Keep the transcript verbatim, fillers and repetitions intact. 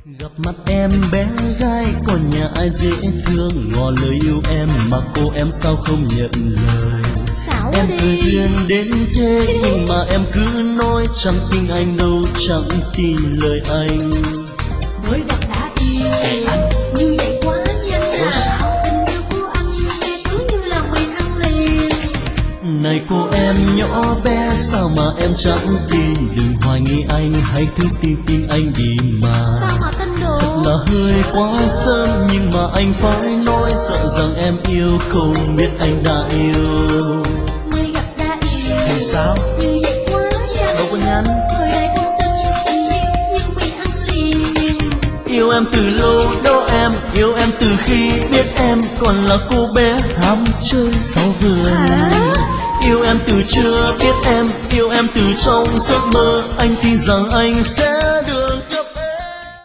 Gặp mặt em bé gái còn nhà ai dễ thương, ngỏ lời yêu em mà cô em sao không nhận lời. Xảo Em đi. cười duyên đến thế nhưng mà em cứ nói chẳng tin anh đâu, chẳng tin lời anh. Mới gặp đã yêu như vậy quá nhanh à. Tình yêu của anh nghe cứ như là mì ăn liền. Này cô em nhỏ bé sao mà em chẳng tin, đừng hoài nghi anh hãy cứ tin tin anh đi mà. Sao mà tin được? Thật là hơi quá sớm nhưng mà anh phải nói, sợ rằng em yêu không biết anh đã yêu. Mới gặp đã yêu Thì sao? như vậy quá nhanh. Đâu có nhanh. Thời đại con tin tình yêu như mì ăn liền. Yêu em từ lâu đó em, yêu em từ khi biết em còn là cô bé ham chơi sau vườn. Hả? Yêu em từ chưa biết em, yêu em từ trong giấc mơ, anh tin rằng anh sẽ đưa